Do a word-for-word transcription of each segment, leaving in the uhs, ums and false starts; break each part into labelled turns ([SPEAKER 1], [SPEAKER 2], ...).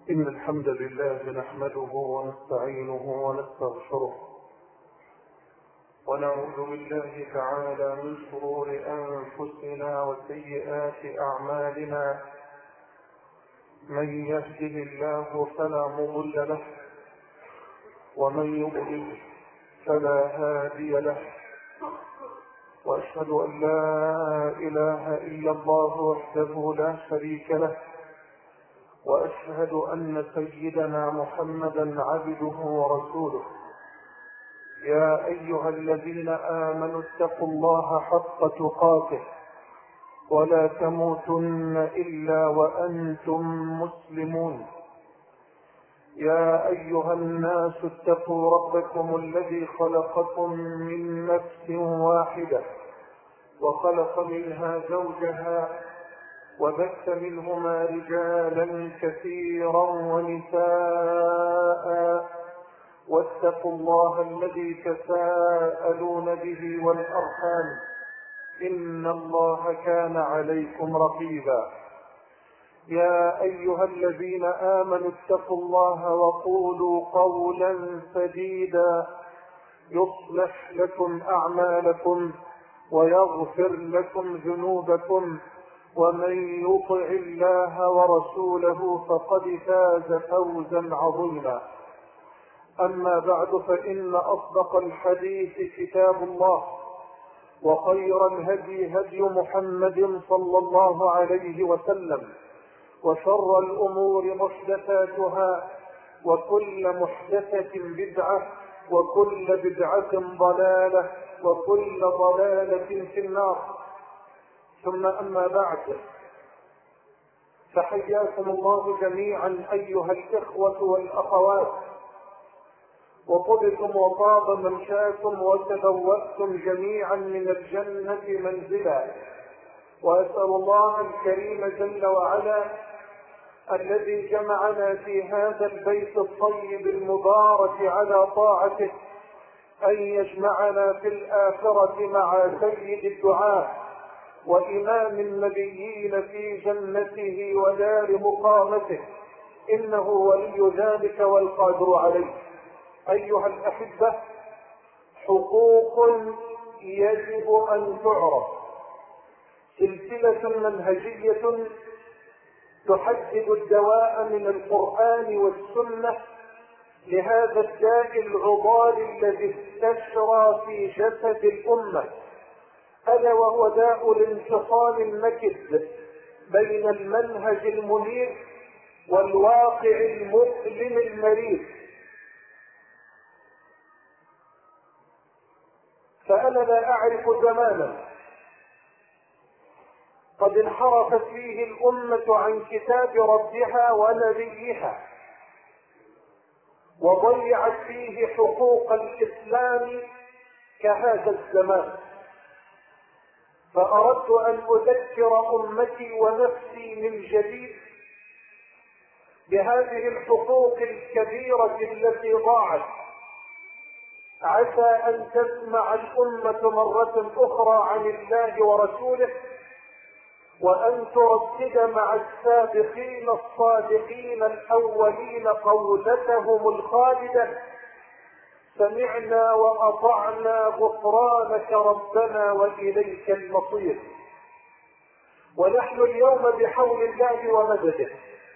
[SPEAKER 1] إن الحمد لله نحمده ونستعينه ونستغفره ونعوذ بالله تعالى من شرور أنفسنا وسيئات أعمالنا. من يهده الله فلا مضل له ومن يضلل فلا هادي له، وأشهد أن لا إله إلا الله وحده لا شريك له، وأشهد أن سيدنا محمدا عبده ورسوله. يا أيها الذين آمنوا اتقوا الله حق تقاته ولا تموتن إلا وأنتم مسلمون. يا أيها الناس اتقوا ربكم الذي خلقكم من نفس واحدة وخلق منها زوجها وبث منهما رجالا كثيرا ونساء، واتقوا الله الذي تساءلون به والأرحام إن الله كان عليكم رقيبا. يا أيها الذين آمنوا اتقوا الله وقولوا قولا سديدا يصلح لكم أعمالكم ويغفر لكم ذنوبكم، ومن يطع الله ورسوله فقد فاز فوزا عظيما. أما بعد، فإن أصدق الحديث كتاب الله، وخير الهدي هدي محمد صلى الله عليه وسلم، وشر الأمور محدثاتها، وكل محدثة بدعة، وكل بدعة ضلالة، وكل ضلالة في النار. ثم أما بعد، فحياكم الله جميعا أيها الإخوة والأخوات، وطبتم وطاب ممشاكم وتبوأتم جميعا من الجنة منزلا. وأسأل الله الكريم جل وعلا الذي جمعنا في هذا البيت الطيب المبارك على طاعته أن يجمعنا في الآخرة مع سيد الدعاء وإمام النبيين في جنته ودار مقامته، إنه ولي ذلك والقادر عليه. أيها الأحبة، حقوق يجب أن تعرف، سلسلة منهجية تحدد الدواء من القرآن والسنة لهذا الداء العضال الذي استشرى في جسد الأمة، ألا وهو داء الانفصال النكد بين المنهج المنير والواقع المؤلم المريض. فأنا لا أعرف زمانا قد انحرفت فيه الأمة عن كتاب ربها ونبيها وضيعت فيه حقوق الإسلام كهذا الزمان. فأردت أن أذكر أمتي ونفسي من جديد بهذه الحقوق الكبيرة التي ضاعت. عسى أن تسمع الأمة مرة أخرى عن الله ورسوله، وأن تردد مع السابقين الصادقين الأولين قولتهم الخالدة: سمعنا وأطعنا غفرانك ربنا وإليك المصير. ونحن اليوم بحول الله ومدده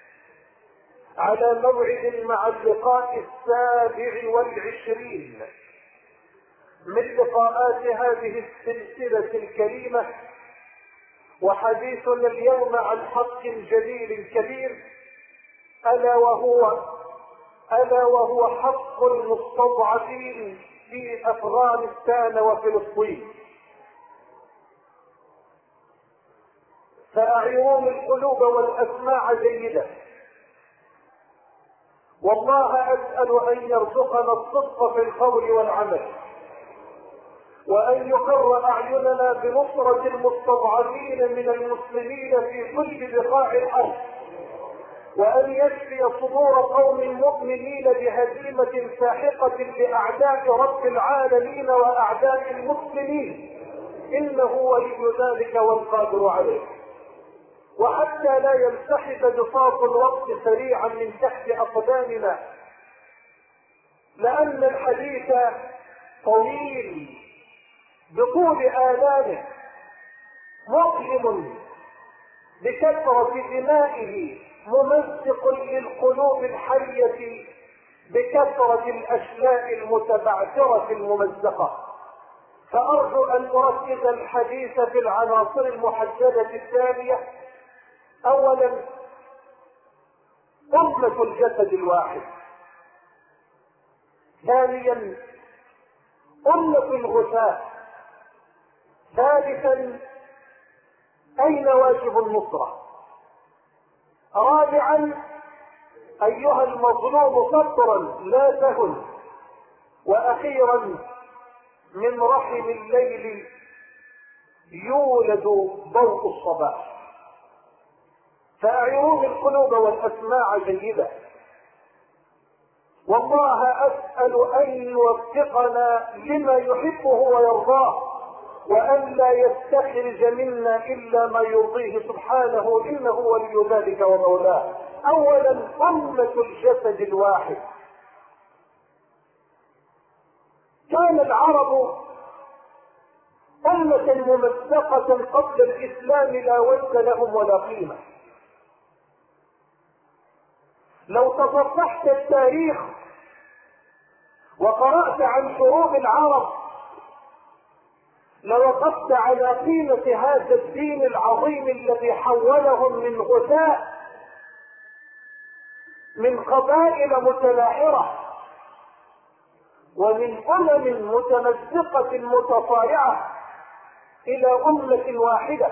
[SPEAKER 1] على موعد مع اللقاء السابع والعشرين من لقاءات هذه السلسلة الكريمة، وحديثنا اليوم عن حق جليل كبير، ألا وهو ألا وهو حق المستضعفين في أفغانستان وفلسطين. فأعيرون القلوب والأسماع جيدة، والله أسأل أن يرزقنا الصدق في القول والعمل، وأن يقر أعيننا بنصرة المستضعفين من المسلمين في كل بقاع الأرض، وأن يشفي صدور قوم مؤمنين بهزيمة ساحقة لأعداء رب العالمين وأعداء المسلمين، إنه ولي ذلك والقادر عليه. وحتى لا ينسحب بساط الوقت سريعا من تحت أقدامنا، لأن الحديث طويل بطول آلامه، مؤلم بكثرة دمائه، ممزق للقلوب الحية بكثرة الأشلاء المتبعثرة الممزقة. فأرجو أن أركز الحديث في العناصر المحددة التالية. أولا، أمة الجسد الواحد. ثانيا، أمة الغثاء. ثالثا، أين واجب النصرة؟ رابعا، أيها المظلوم سطرا لا تهن. وأخيرا، من رحم الليل يولد ضوء الصباح. فأعيروني القلوب والأسماع جيدا، والله أسأل أن يوفقنا لما يحبه ويرضاه، وأن لا يستخرج منا إلا ما يرضيه سبحانه، إنه ولي ذلك ومولاه. أولا، أمة الجسد الواحد. كان العرب أمة ممزقة قبل الإسلام، لا وزن لهم ولا قيمة. لو تصفحت التاريخ وقرأت عن شعوب العرب لوقفت على قيمة هذا الدين العظيم الذي حولهم من غثاء، من قبائل متلاحرة ومن أمم متمزقة متصارعة إلى أمة واحدة.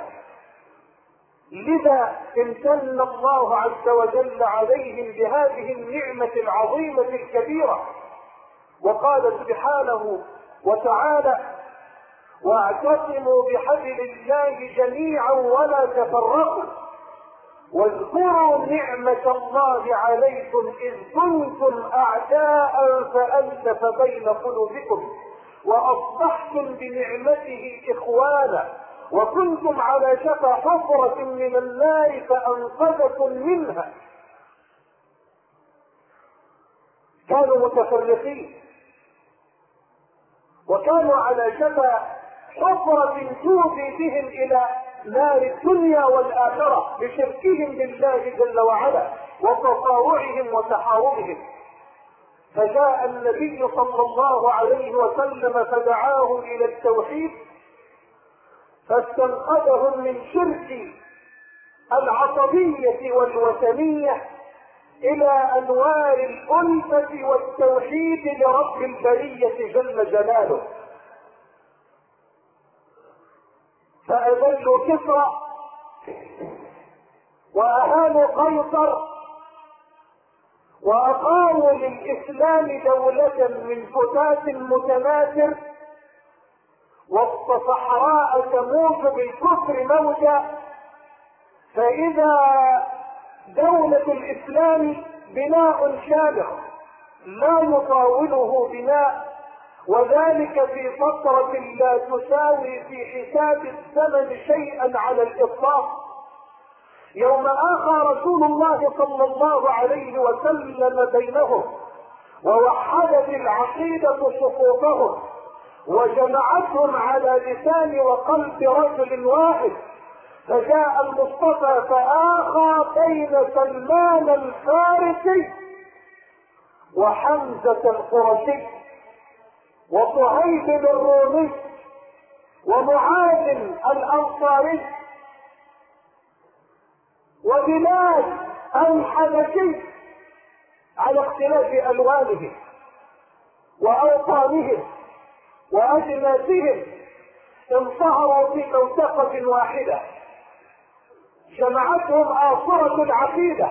[SPEAKER 1] لذا امتن الله عز وجل عليهم بهذه النعمة العظيمة الكبيرة، وقال سبحانه وتعالى: واعتصموا بحبل الله جميعا ولا تفرقوا واذكروا نعمة الله عليكم إذ كنتم أعداء فألف بين قلوبكم وأصبحتم بنعمته إخوانا وكنتم على شفا حفرة من النار فأنقذكم منها. كانوا متفرقين وكانوا على شفا حفرة تودي بهم إلى نار الدنيا والآخرة بشركهم بالله جل وعلا وتطاوعهم وتحاربهم. فجاء النبي صلى الله عليه وسلم فدعاهم إلى التوحيد، فاستنقذهم من شرك العصبية والوثنية إلى أنوار الألفة والتوحيد لرب البرية جل جلاله. فأذلوا كسرى وأهانوا قيصر وأقاموا للإسلام دولة من فتات متماثل وسط صحراء تموج بالكفر موجا. فإذا دولة الإسلام بناء شامخ لا يطاوله بناء، وذلك في فترة لا تساوي في حساب الزمن شيئا على الإطلاق. يوم آخى رسول الله صلى الله عليه وسلم بينهم ووحدت العقيدة صفوفهم وجمعتهم على لسان وقلب رجل واحد، فجاء المصطفى فآخى بين سلمان الفارسي وحمزة القرشي وصهيب الرومي ومعاذ الأنصاري وبلال الحبشي على اختلاف ألوانهم وأوطانهم وأجناسهم، انصهروا في منطقة واحدة جمعتهم آصرة العقيدة،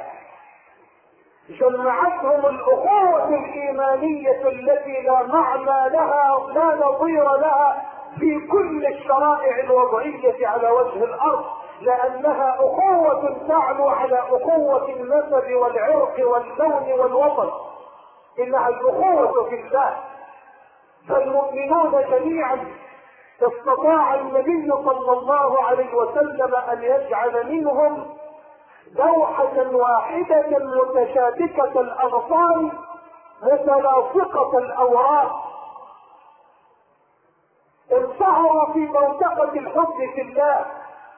[SPEAKER 1] جمعتهم الأخوة الإيمانية التي لا معنى لها لا نظير لها في كل الشرائع الوضعية على وجه الأرض، لأنها أخوة تعلو على أخوة النسب والعرق واللون والوطن، إنها الأخوة في الله. فالمؤمنون جميعا استطاع النبي صلى الله عليه وسلم أن يجعل منهم دوحة واحدة متشابكة الأغصان متلاصقة الأوراق، انصهروا في منطقة الحب في الله،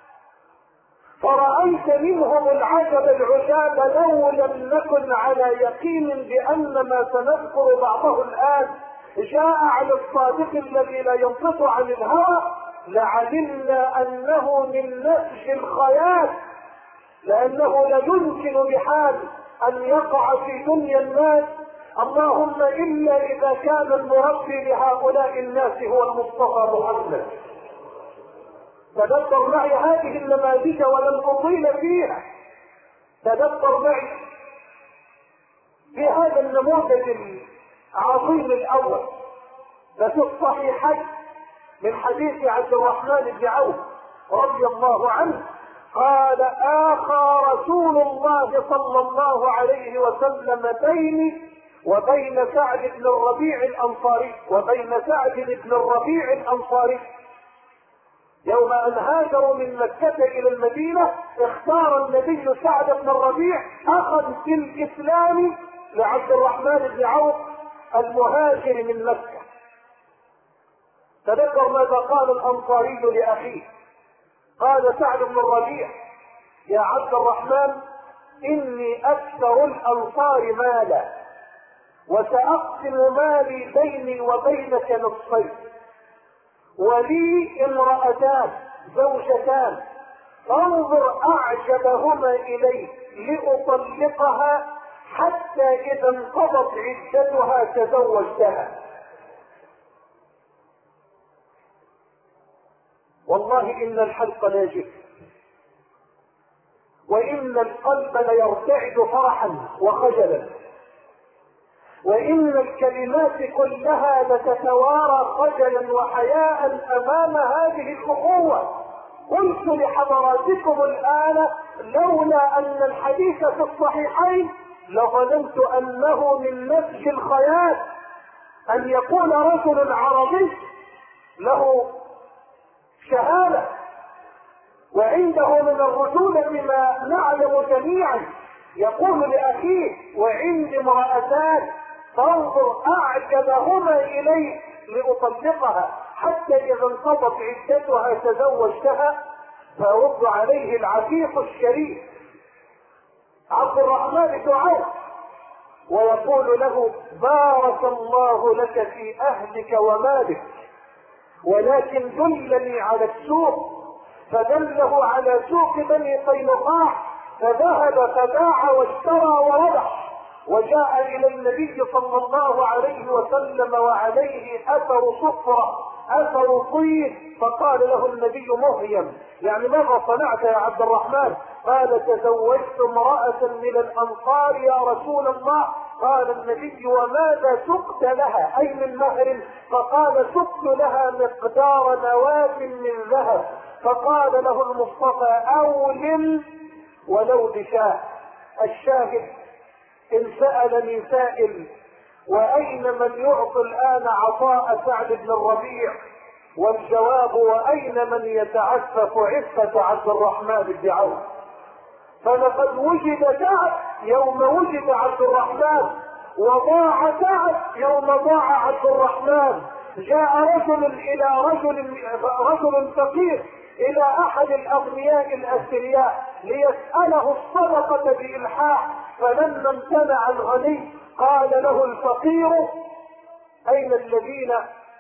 [SPEAKER 1] فرأيت منهم العجب العجاب لو لم نكن على يقين بأن ما سنذكر بعضه الآن جاء على الصادق الذي لا ينطق عن الهوى لعلمنا أنه من نسج الخيال، لأنه لا يمكن بحال أن يقع في دنيا الناس، اللهم إلا إذا كان المربي لهؤلاء الناس هو المصطفى محمد. تدبر معي هذه النماذج ولن أطيل فيها، تدبر معي في هذا النموذج العظيم الأول. ففي الصحيحين من حديث عبد الرحمن بن عوف رضي الله عنه قال آخى رسول الله صلى الله عليه وسلم بيني وبين سعد بن الربيع الأنصاري وبين سعد بن الربيع الأنصاري يوم أن هاجروا من مكة إلى المدينة، اختار النبي سعد بن الربيع أخا في الإسلام لعبد الرحمن بن عوف المهاجر من مكة. تذكر ماذا قال الأنصاري لأخيه، قال سعد بن الربيع يا عبد الرحمن إني أكثر الأنصار مالا وسأقسم مالي بيني وبينك نصفين، ولي امرأتان زوجتان، فانظر أعجبهما إلي لأطلقها حتى إذا انقضت عدتها تزوجتها. والله إن الحلق ناجح وإن القلب ليرتعد فرحا وخجلا، وإن الكلمات كلها لتتوارى خجلا وحياء أمام هذه الأخوة. قلت لحضراتكم الآن لولا أن الحديث في الصحيحين لظننت أنه من نسج الخيال أن يكون رجل عربي له شهادة وعنده من الرجولة ما نعلم جميعا يقول لأخيه وعندي امرأتان فانظر أعجبهما إلي لأطلقها حتى إذا انقضت عدتها تزوجتها. فيرد عليه العفيف الشريف عبد الرحمن بن عوف ويقول له بارك الله لك في أهلك ومالك، ولكن دلني على السوق. فدله على سوق بني قينقاع، فذهب فباع واشترى وربح، وجاء إلى النبي صلى الله عليه وسلم وعليه أثر صفرة أثر طين، فقال له النبي مهيم يعني ماذا صنعت يا عبد الرحمن؟ قال تزوجت امرأة من الأنصار يا رسول الله. قال النبي وماذا سقت لها أي من مهر؟ فقال سقت لها مقدار نواة من ذهب. فقال له المصطفى أولم ولو بشاة. الشاهد إن سألني سائل وأين من يعطي الآن عطاء سعد بن الربيع؟ والجواب وأين من يتعفف عفة عبد الرحمن بن عوف؟ فلقد وجد سعد يوم وجد عبد الرحمن، وضاع سعد يوم ضاع عبد الرحمن. جاء رجل إلى رجل رجل فقير إلى أحد الأغنياء الأثرياء ليسأله الصدقة بإلحاح، فلما امتنع الغني قال له الفقير أين الذين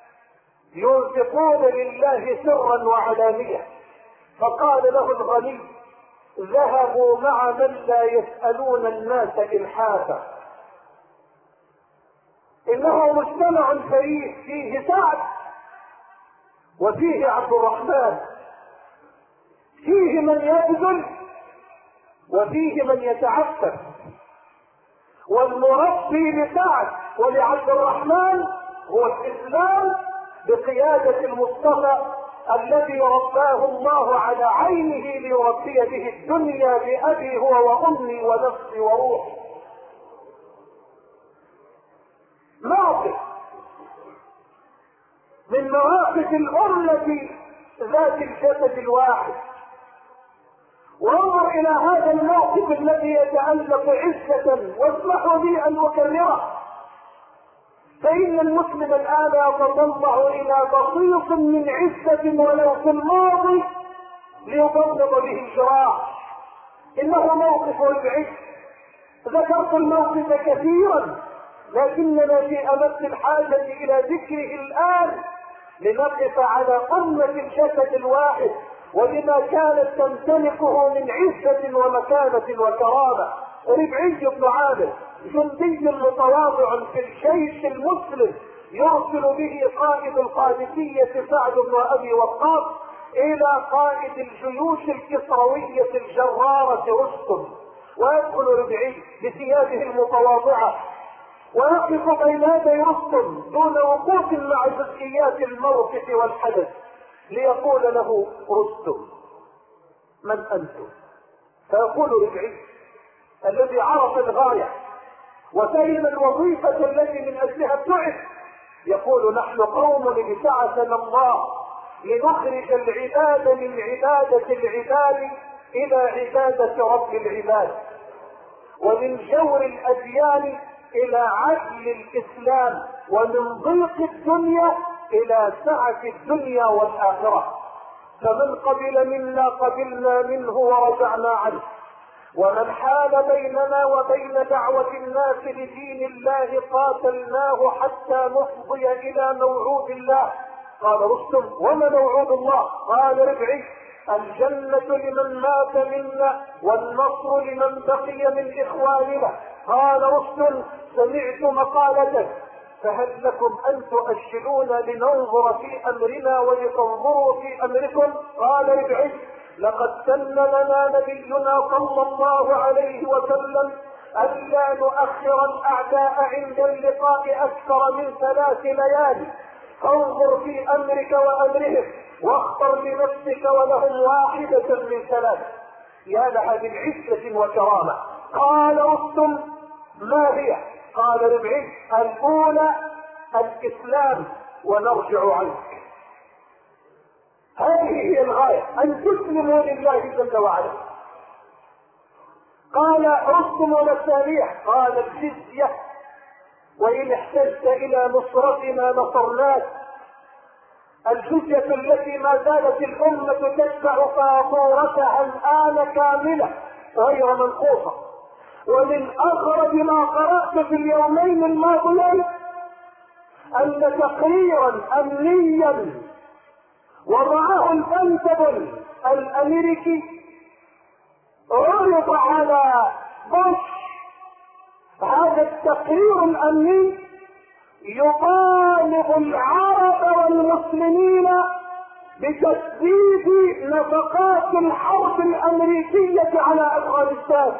[SPEAKER 1] ينفقون لله سرا وعلانية؟ فقال له الغني ذهبوا مع من لا يسألون الناس إلحافا. إنه مجتمع فريد فيه سعد وفيه عبد الرحمن، فيه من يبذل وفيه من يتعفف. والمربي لسعد ولعبد الرحمن هو الإسلام بقيادة المصطفى الذي رباه الله على عينه ليربي به الدنيا بأبي هو وأمي ونفسي وروحي. موقف من مواقف الأمة ذات الجسد الواحد. وانظر الى هذا الموقف الذي يتألق عزة، واسمحوا لي ان اكرره، فان المسلم الان يتطلع الى بسيط من عزة ولو في الماضي ليضبط به الجراح. انه موقف ربعي، ذكرت الموقف كثيرا لكننا في امس الحاجة الى ذكره الان لنقف على قمة الجسد الواحد ولما كانت تمتلكه من عزة ومكانة وكرامة. ربعي بن عامر جندي متواضع في الجيش المسلم يرسل به قائد القادسية سعد بن ابي وقاص الى قائد الجيوش الكسروية الجرارة رستم، ويدخل ربعي بثيابه المتواضعة ويقف بين يدي رستم دون وقوف مع جزئيات الموقف والحدث ليقول له رستم: من انتم؟ فيقول ربعي الذي عرف الغاية وفهم الوظيفة التي من اجلها ابتعث، يقول: نحن قوم ابتعثنا الله لنخرج العباد من عبادة العباد الى عبادة رب العباد، ومن جور الاديان الى عدل الاسلام، ومن ضيق الدنيا الى سعة الدنيا والاخرة. فمن قبل منا قبلنا منه ورجعنا عنه، ومن حال بيننا وبين دعوة الناس لدين الله قاتلناه حتى نفضي الى موعود الله. قال رستم: وما موعود الله؟ قال ربعي: الجنة لمن مات منا والنصر لمن بقي من اخواننا. قال رستم: سمعت مقالتك، فهل لكم ان تؤشرون لننظر في امرنا ولتنظروا في امركم؟ قال ربعي: لقد سن لنا نبينا صلى الله عليه وسلم الا نؤخر الاعداء عند اللقاء اكثر من ثلاث ليالي، فانظر في امرك وامرهم واختر لنفسك ولهم واحدة من ثلاث. يا لها من عزة وكرامة. قال رستم: ما هي؟ قال ربعي: الاولى الاسلام ونرجع عنك. هذه هي الغاية، ان تسلموا لله جل وعلا. قال رستم: ولا الثانية؟ قال الجزية، وان احتجت الى نصرتنا نصرناك. الجزية التي ما زالت الامة تدفع فاتورتها الان كاملة غير منقوصة. ومن اغرب ما قرأت في اليومين الماضيين ان تقريرا امنيا وضعه البنتاغون الامريكي عرض على بوش. هذا التقرير الامني يطالب العرب والمسلمين بتسديد نفقات الحرب الامريكية على افغانستان.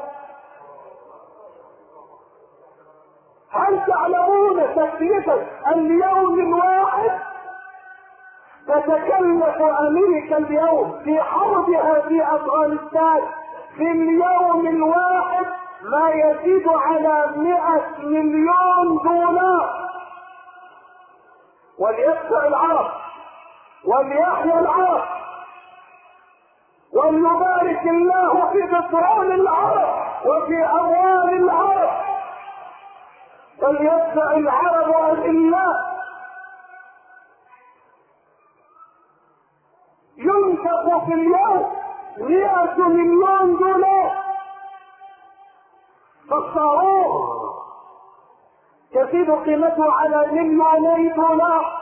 [SPEAKER 1] هل تعلمون تكلفة اليوم الواحد تتكلف امريكا اليوم في حربها في افغانستان في اليوم الواحد ما يزيد على مئة مليون دولار؟ وليبقى العرب وليحيى العرب وليبارك الله في بترول العرب وفي اموال العرب، وليبقى العرب اذلاء. ينفق في اليوم مئة مليون دولار. فالصاروخ تزيد قيمته على مليوني دولار،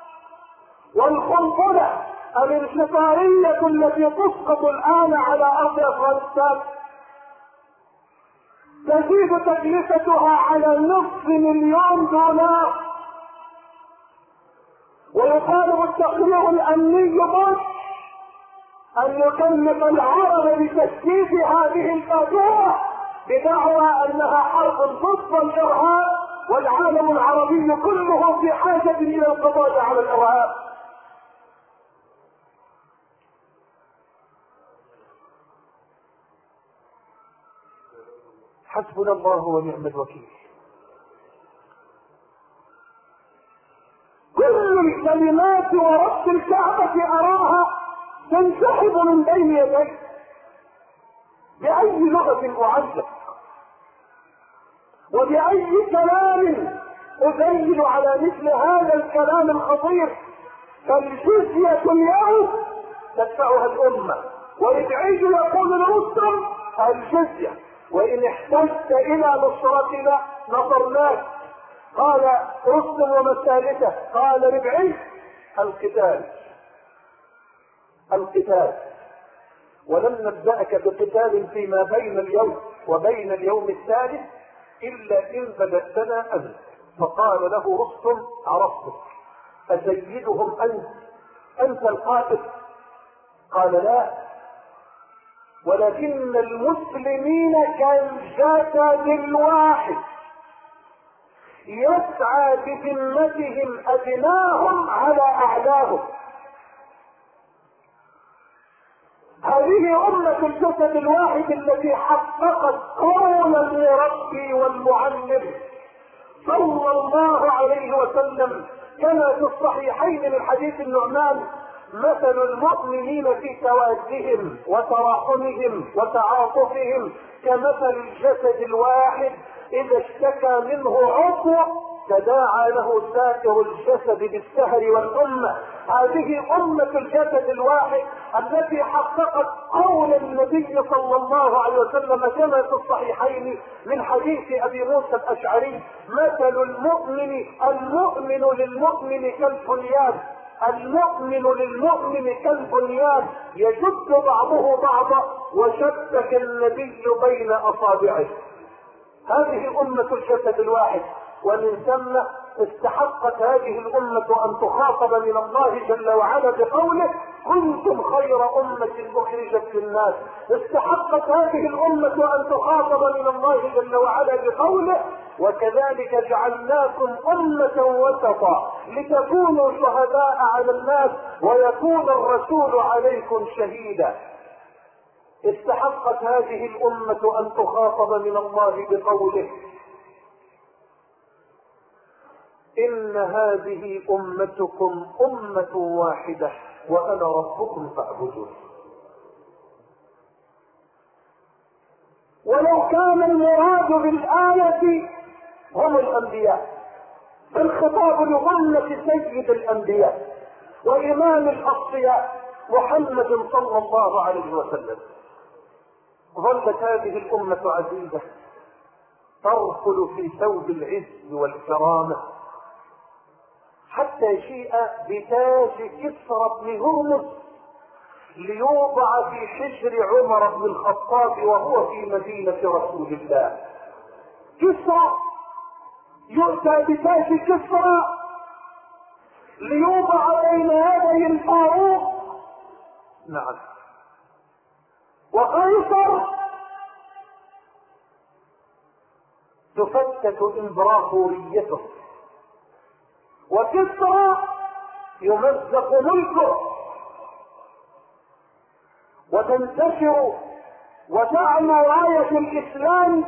[SPEAKER 1] والقنبلة الانفجارية التي تسقط الآن على أرض أفغانستان تزيد تكلفتها على نصف مليون دولار. ويطالب التقرير الأمني بوش أن يكلف العرب بتسديد هذه الفاتورة بدعوى أنها حرب ضد الإرهاب، والعالم العربي كله في حاجة إلى القضاء على الإرهاب. حسبنا الله ونعم الوكيل. كل الكلمات ورب الكعبة أراها تنسحب من بين يديه بأي لغة أعلق وبأي كلام أدلل على مثل هذا الكلام الخطير؟ فالجزية اليوم تدفعها الأمة، ويدعي يقول لرستم الجزية، وإن احتجت إلى نصرتنا نصرناك. قال رستم وما الثالثة؟ قال ربعي القتال القتال ولن نبدأك بقتال فيما بين اليوم وبين اليوم الثالث إلا إن بدأتنا أنت. فقال له رستم عرفتك، أسيدهم أنت أنت القائد؟ قال لا، ولكن المسلمين كالجسد الواحد يسعى بذمتهم أدناهم على أعلاهم. هذه أمة الجسد الواحد التي حققت قول المربي والمعلم صلى الله عليه وسلم كما في الصحيحين من حديث النعمان: مثل المؤمنين في توادهم وتراحمهم وتعاطفهم كمثل الجسد الواحد إذا اشتكى منه عضو تداعى له سائر الجسد بالسهر والأمة. هذه أمة الجسد الواحد التي حققت قول النبي صلى الله عليه وسلم كما في الصحيحين من حديث أبي موسى الأشعري: مثل المؤمن المؤمن للمؤمن كالبنيان المؤمن للمؤمن كالبنيان يشد بعضه بعضا وشبك النبي بين أصابعه. هذه أمة الجسد الواحد، ومن ثم استحقت هذه الأمة أن تخاطب من الله جل وعلا بقوله: كنتم خير أمة أخرجت للناس. استحقت هذه الأمة أن تخاطب من الله جل وعلا بقوله: وكذلك جعلناكم أمة وسطا لتكونوا شهداء على الناس ويكون الرسول عليكم شهيدا. استحقت هذه الأمة أن تخاطب من الله بقوله: إن هذه أمتكم أمة واحدة وأنا ربكم فاعبدون. ولو كان المراد بالآية هم الأنبياء، فالخطاب لأمة سيد الأنبياء وإمام الأصفياء محمد صلى الله عليه وسلم. ظلت هذه الأمة عزيزة تركل في ثوب العز والكرامة حتى جيء بتاج كسرى بن هرمز ليوضع في حجر عمر بن الخطاب وهو في مدينة رسول الله. كسرى يؤتى بتاج كسرى ليوضع بين يدي الفاروق، نعم، وقيصر تفتت امبراطوريته، وكسرى يمزق ملكه وتنتشر وتعلو راية الإسلام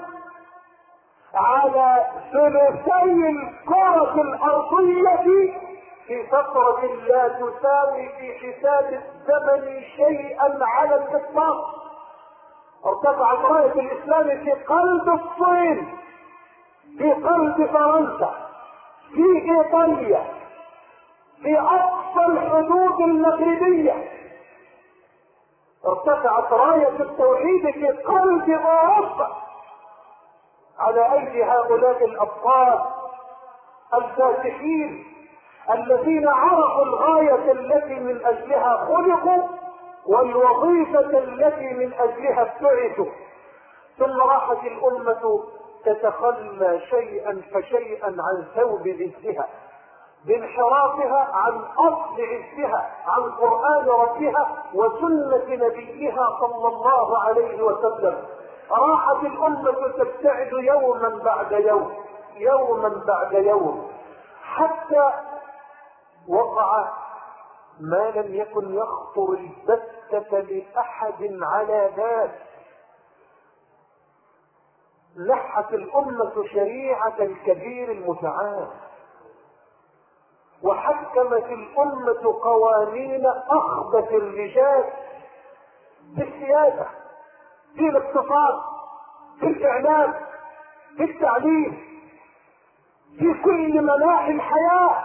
[SPEAKER 1] على ثلثي الكرة الأرضية في فترة لا تساوي في حساب الزمن شيئا على الإطلاق. ارتفعت راية الإسلام في قلب الصين، في قلب فرنسا، في إيطاليا، في أقصى الحدود المغربية. ارتفعت راية التوحيد في قلب أوروبا على أيدي هؤلاء الأبطال الفاتحين الذين عرفوا الغاية التي من أجلها خلقوا والوظيفة التي من أجلها ابتعثوا. ثم راحت الأمة تتخلى شيئا فشيئا عن ثوب عزها بانحرافها عن أصل عزها، عن قرآن ربها وسنة نبيها صلى الله عليه وسلم. راحت الأمة تبتعد يوما بعد يوم يوما بعد يوم حتى وقع ما لم يكن يخطر البتة لأحد على بال. لحت الأمة شريعة الكبير المتعال، وحكمت الأمة قوانين أخذت الرجال بالسيادة في الاقتصاد، في الاعلام، في التعليم، في كل مناحي الحياة.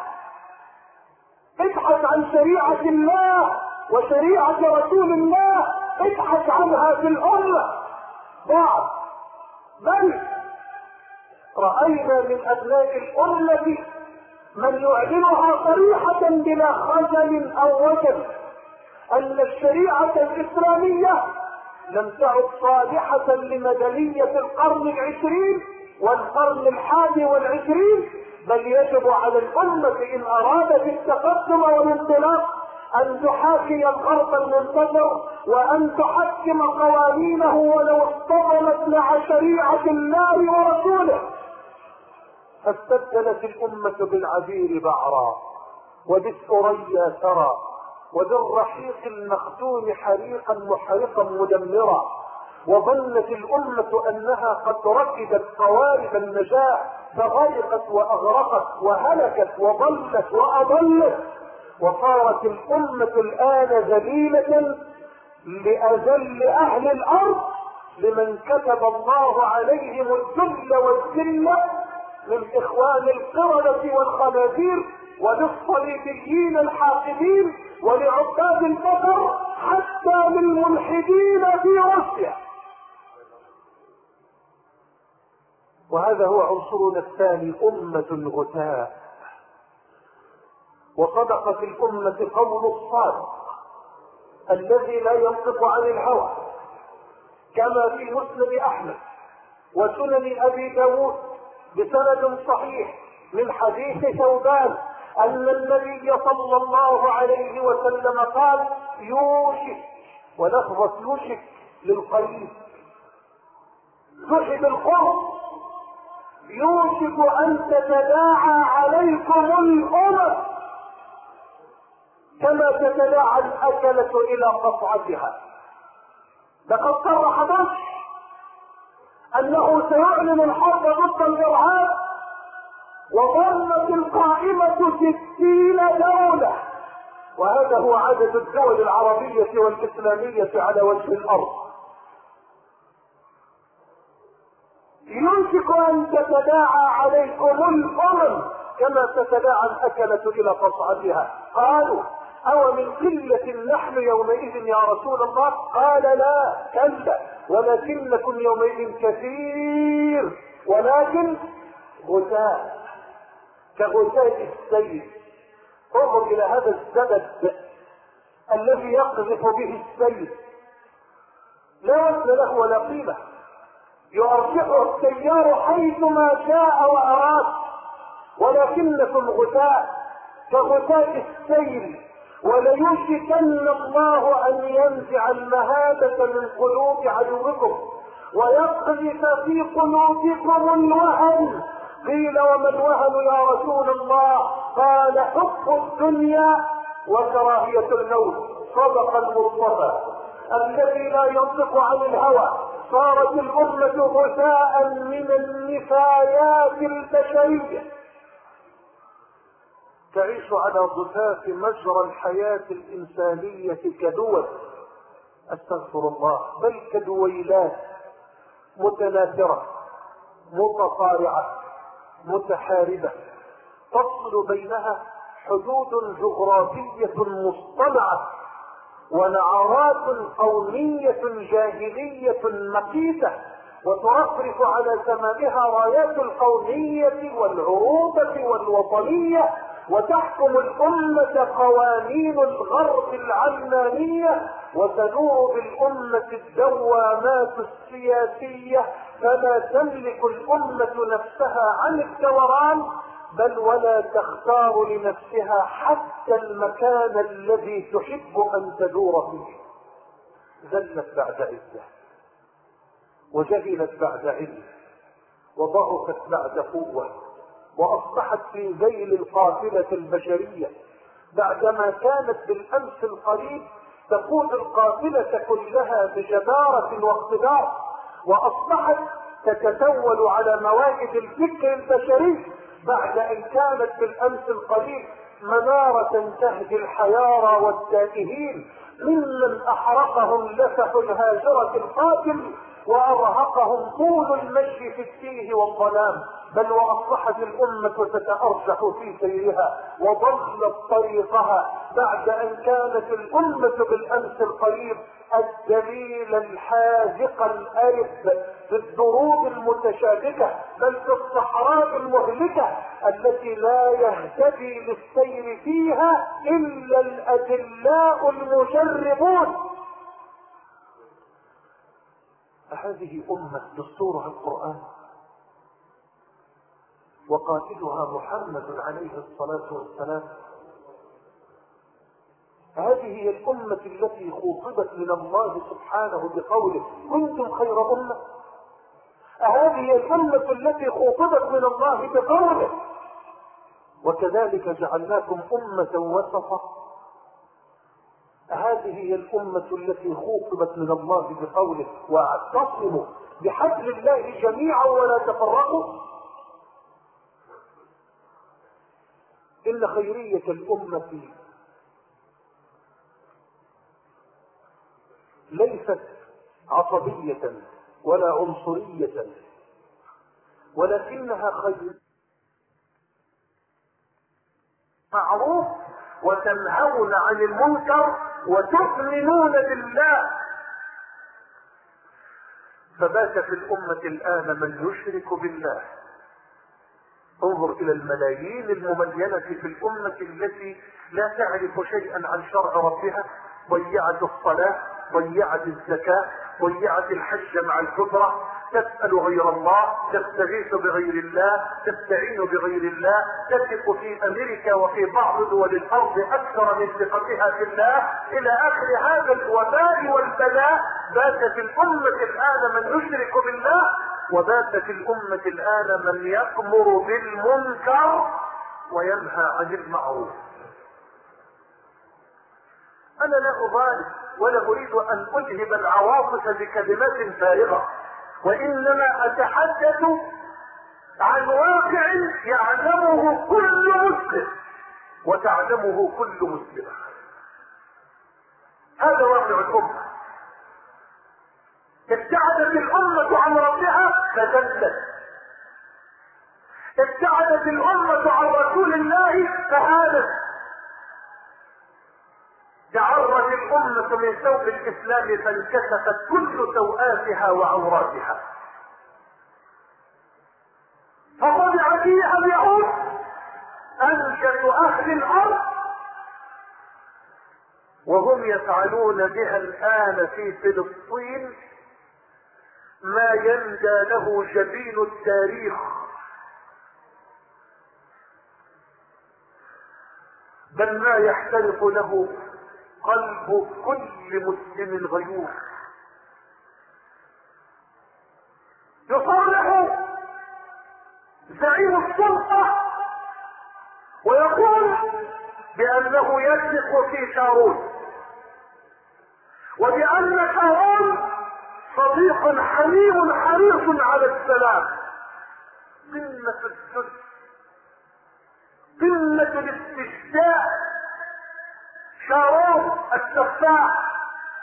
[SPEAKER 1] ابحث عن شريعة الله وشريعة رسول الله، ابحث عنها في الأمة. بعض بل رأينا من أبناء الأمة من يعلنها صريحة بلا خجل أو وجل أن الشريعة الإسلامية لم تعد صالحة لمدنية القرن العشرين والقرن الحادي والعشرين، بل يجب على الأمة إن أرادت التقدم والانطلاق أن تحاكي الغرب المنتظر وأن تحكم قوانينه ولو اصطدمت مع شريعة الله ورسوله. فاستبدلت الأمة بالعبير بعرا وبالثريا ثرى وبالرحيق المختوم حريقا محرقا مدمرا، وظنت الأمة أنها قد ركبت قوارب النجاة فغرقت وأغرقت وهلكت وضلت وأضلت، وصارت الأمة الآن ذليلة لأذل أهل الأرض لمن كتب الله عليهم الذل والذلة من إخوان القردة والخنازير وللصليبيين الحاقدين ولعباد البقر حتى للملحدين في روسيا. وهذا هو عنصرنا الثاني، أمة غثاء. وصدق في الأمة قول الصادق الذي لا ينطق عن الهوى، كما في مسند أحمد وسنن أبي داود بسند صحيح من حديث ثوبان أن النبي صلى الله عليه وسلم قال: يوشك، ولفظة يوشك للقريب، صحب القرب، يوشك أن تتداعى عليكم الأمم كما تتداعى الأكلة إلى قطعتها. لقد صرح بش أنه سيعلن الحرب ضد الإرهاب، وظلت القائمة ستين دولة، وهذا هو عدد الدول العربية والإسلامية على وجه الأرض. يمسك أن تتداعى عليكم الأمم كما تتداعى الأكلة إلى قصعتها. قالوا: أو من قلة نحن يومئذ يا رسول الله؟ قال: لا، كلا، ولكنكم يومئذ كثير ولكن غثاء كغثاء السيل. انظر إلى هذا الزبد الذي يقذف به السيل، لا وزن له ولا قيمة، يرجحه التيار حيثما شاء وأراد، ولكنكم غثاء كغثاء السيل. وليوشكن الله أن ينزع المهابة من قلوب عدوكم ويقذف في قلوبكم الوهن. قيل: وما الوهن يا رسول الله؟ قال: حب الدنيا وكراهية الموت. صدق المصطفى الذي لا ينطق عن الهوى. صارت الأمة غثاء من النفايات البشرية، تعيش على ضفاف مجرى الحياة الإنسانية كدول، أستغفر الله، بل كدويلات متناثرة متصارعة متحاربة، تفصل بينها حدود جغرافية مصطنعة ونعرات قومية جاهلية مقيتة، وترفرف على سمائها رايات القومية والعروبة والوطنية، وتحكم الأمة قوانين الغرب العلمانية، وتدور بالأمة الدوامات السياسية، فلا تملك الأمة نفسها عن الدوران، بل ولا تختار لنفسها حتى المكان الذي تحب أن تدور فيه. ذلت بعد عزة، وجهلت بعد علم، وضعفت بعد قوة، وأصبحت في ذيل القافلة البشرية، بعدما كانت بالأمس القريب تقود القافلة كلها بجدارة واقتدار، وأصبحت تتسول على موائد الفكر البشري بعد أن كانت بالأمس القريب منارة تهدي الحيارى والتائهين، ممن احرقهم لسف الهاجرة القاتل وارهقهم طول المشي في التيه والظلام، بل واصبحت الامة تتأرجح في سيرها وضلت طريقها بعد ان كانت الامة بالامس القريب الدليل الحاذق الارب في الدروب المتشابكة، بل في الصحراء المهلكة التي لا يهتدي للسير فيها الا الادلاء المجربون. هذه امة دستورها القرآن وقائدها محمد عليه الصلاة والسلام. هذه هي الأمة التي خوطبت من الله سبحانه بقوله كنتم خير أمة. هذه هي الأمة التي خوطبت من الله بقوله وكذلك جعلناكم أمة وسطا. هذه هي الأمة التي خوطبت من الله بقوله واعتصموا بحبل الله جميعا ولا تفرقوا. إن خيرية الأمة ليست عصبية ولا عنصرية، ولكنها خير معروف وتنهون عن المنكر وتؤمنون بالله. فبات في الأمة الآن من يشرك بالله. انظر إلى الملايين الممينة في الأمة التي لا تعرف شيئا عن شرع ربها، ضيعت الصلاة، ضيعت الزكاة، ضيعت الحج مع الكفرة، تسأل غير الله، تستغيث بغير الله، تستعين بغير الله، تثق في أمريكا وفي بعض دول الأرض أكثر من ثقتها في الله، إلى آخر هذا الوباء والبلاء. بات في الأمة الآن من يشرك بالله، وبات في الأمة الآن من يأمر بالمنكر وينهى عن المعروف. أنا لا أبالي ولا أريد أن أجهب العواطف بكلمات فارغة، وإنما أتحدث عن واقع يعلمه كل مسلم وتعلمه كل مسلمة. هذا واقع الأمة. ابتعدت الأمة عن ربها فذلت، ابتعدت الأمة عن رسول الله فهانت، تعرت الأمة من ثوب الإسلام فانكشفت كل سوآتها وعوراتها، فخدع فيها اليهود أنجز أهل الأرض، وهم يفعلون بها الآن في فلسطين ما يندى له جبين التاريخ. بل ما يحترق له قلب كل مسلم غيور. يصرح زعيم السلطة ويقول بأنه يثق في شارون، وبأن شارون صديق حميم حريص على السلام. قمة الذل، قمة الاستشفاء. شارون السفاح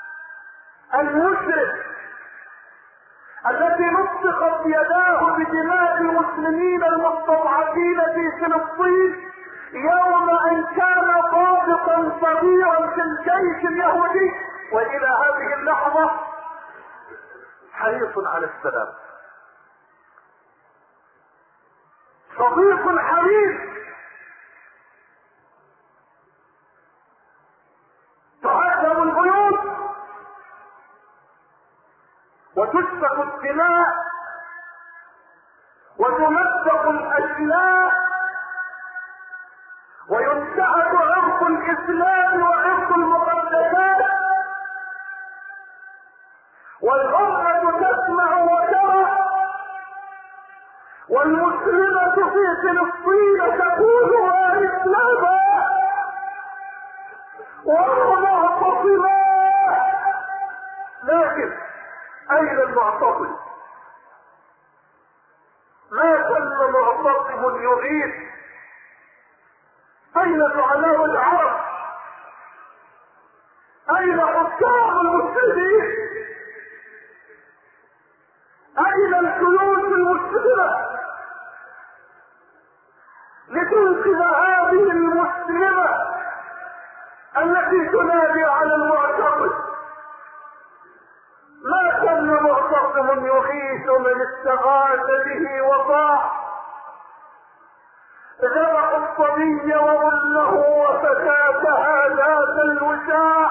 [SPEAKER 1] المشرك الذي نطقت يداه بدماء المسلمين المستضعفين في فلسطين يوم ان كان ضابطا صغيرا في الجيش اليهودي، والى هذه اللحظة حريص على السلام. صديق حبيب. تهدم البيوت وتسفك الدماء وتمزق الاشلاء وينتهك عرض الاسلام وعرض المقدسات، والأمة تسمع وترى، والمسلمة في فلسطين تقول وإسلاما ومعتصما. لكن أين المعتصم؟ ما ثم معتصم يغيث. أين زعماء العرب؟ اين حكام المسلمين؟ اين الجيوش المسلمة لتنقذ هذه المسلمة التي تنادي على المعتصم؟ ما كان معتصم يغيث من استغاث به وطاع. ذبحوا الصبي وظله وفتاتها ذات الوشاح،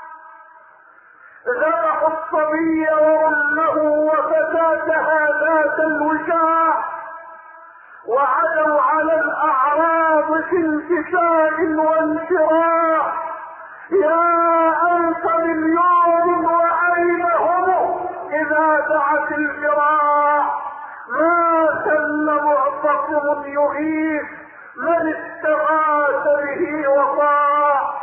[SPEAKER 1] ذبحوا الصبي وظله وفتاتها ذات الوشاح، وعلوا على الاعراض في انتشاء وانشراح. يا ألف مليون وأين هم إذا دعت الجراح؟ ما سل معتصم يغيث من استغاث به وطاع.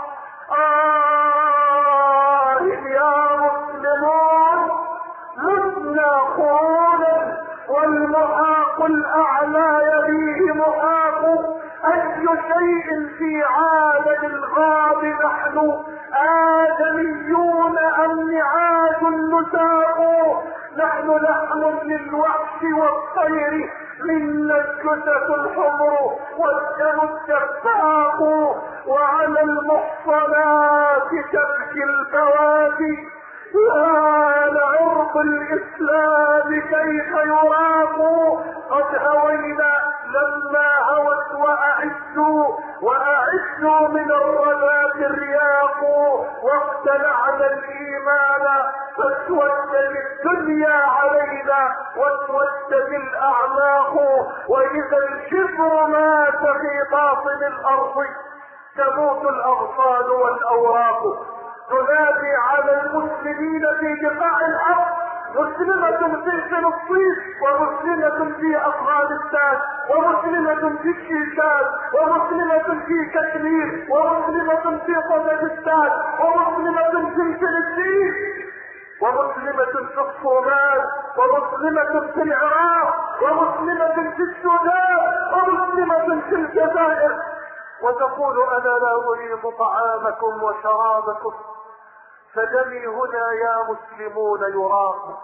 [SPEAKER 1] آه يا مسلمون متنا خرونا والمحاق الأعلى يليه محاق. أي شيء في عالم الغاب نحن آدميون أم نعاج نساق؟ نحن لحم للوحش والطير منا الجثث الحمر والدم الدفاق. وعلى المحصنات تبكي الفواتي يا لعرض الإسلام كيف يراق. قد هوينا لما هوت وأعزوا وأعزوا من الرذات الرياق. واقتلعنا الإيمان فاسودت الدنيا علينا واسودت الأعماق. وإذا الشبر مات في باطن الأرض تموت الأغصان والأوراق. تنادي على المسلمين في بقاع الأرض، مسلمة في فلسطين ومسلمة في أفغانستان ومسلمة في الشيشان ومسلمة في كشمير ومسلمة في طاجكستان ومسلمة في فلسطين ومسلمة في الصومال ومسلمة في العراق ومسلمة في السودان ومسلمة في الجزائر. وتقول أنا لا أريد طعامكم وشرابكم فدمي هنا يا مسلمون يراق.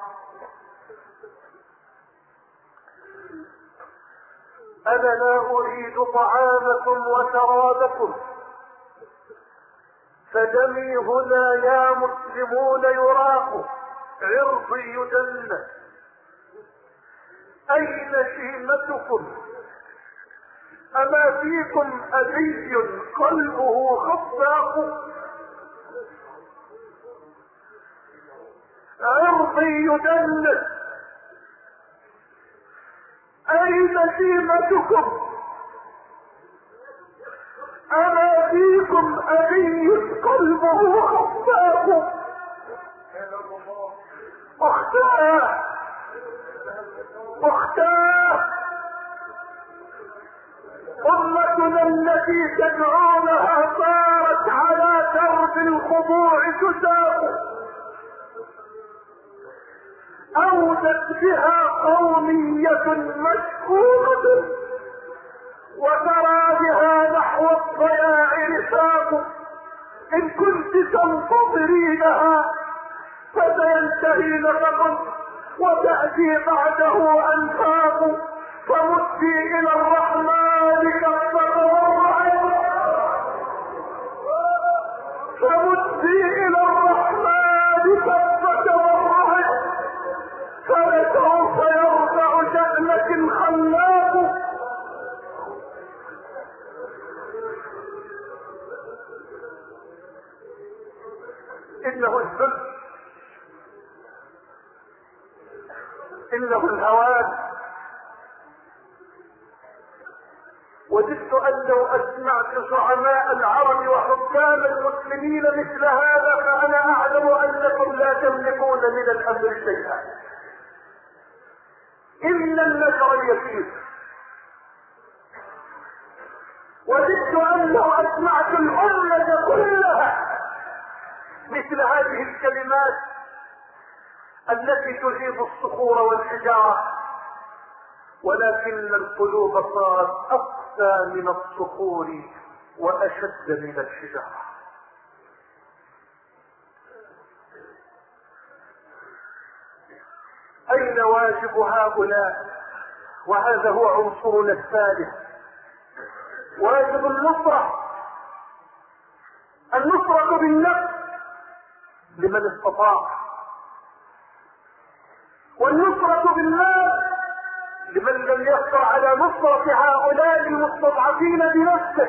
[SPEAKER 1] أنا لا أريد طعامكم وشرابكم فدمي هنا يا مسلمون يراق. عرضي يدنس أين شيمتكم؟ أما فيكم أذي قلبه خفاق؟ عرضي يدنس أين شيمتكم؟ أما فيكم أذي قلبه خفاق؟ أختاه أختاه أمتنا التي تدعونها صارت على درب الخضوع تساق. أودت بها قومية مشكورة وترى بها نحو الضياع رفاق. إن كنت تنتظرينها فسينتهي نفق وتأتي بعده أنفاق. فمدي إلى الرحمن كفة والرحم فمدي إلى الرحمن كفة والرحم فلسوف يرفع شأنك الخلاق. إنه الذل، إنه الهوان. وجدت أن لو أسمعت زعماء العرب وحكام المسلمين مثل هذا فأنا أعلم أنكم لا تملكون من الأمر شيئا إلا النشر اليسير. وجدت أن لو أسمعت الأمة كلها مثل هذه الكلمات التي تجيب الصخور والحجارة، ولكن القلوب صارت أقسى من الصخور وأشد من الحجارة. أين واجب هؤلاء؟ وهذا هو عنصرنا الثالث، واجب النصرة. النصرة بالنفس لمن استطاع، والنصرة بالمال لمن لم يقدر على نصرة هؤلاء المستضعفين بنفسه.